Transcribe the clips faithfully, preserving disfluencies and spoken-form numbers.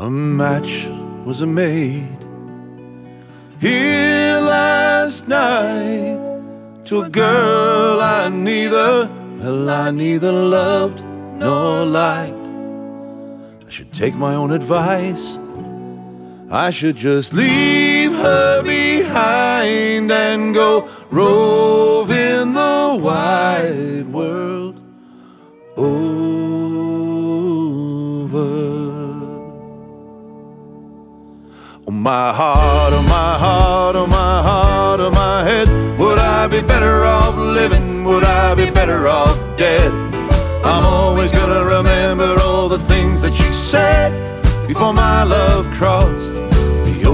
A match was made here last night to a girl I neither, well, I neither loved nor liked. I should take my own advice. I should just leave her behind and go rove in the wide world over. Oh, my heart, oh, my heart, oh, my heart, oh, my head. Would I be better off living? Would I be better off dead? I'm always gonna remember all the things that she said before my love crossed the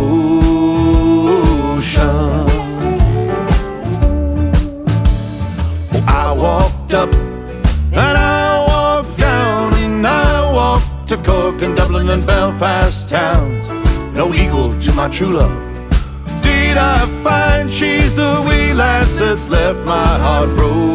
ocean. Oh, I walked up and I walked down and I walked to Cork and Dublin and Belfast towns. No equal to my true love. Did I find she's the wee lass that's left my heart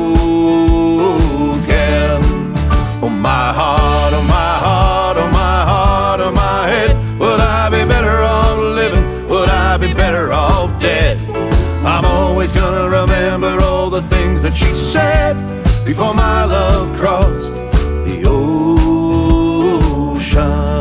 broken? Oh, my heart, oh, my heart, oh, my heart, oh, my head. Would I be better off living? Would I be better off dead? I'm always gonna remember all the things that she said before my love crossed the ocean.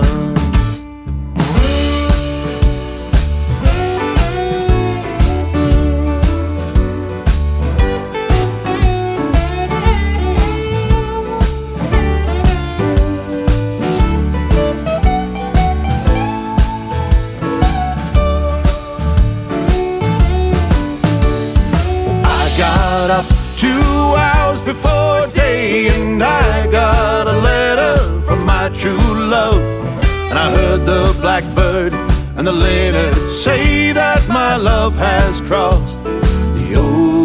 Two hours before day, and I got a letter from my true love. And I heard the blackbird and the linnet say that my love has crossed the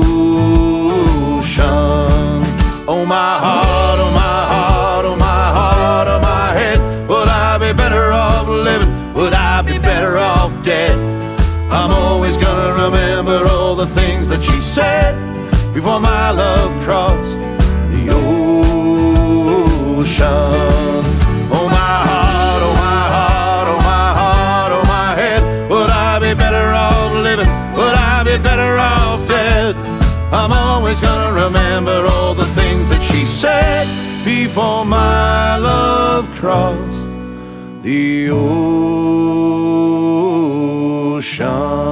ocean. Oh, my heart, oh, my heart, oh, my heart, oh, my head. Would I be better off living? Would I be better off dead? I'm always gonna remember all the things that she said before my love crossed the ocean. Oh, my heart, oh, my heart, oh, my heart, oh, my head. Would I be better off living? Would I be better off dead? I'm always gonna remember all the things that she said before my love crossed the ocean.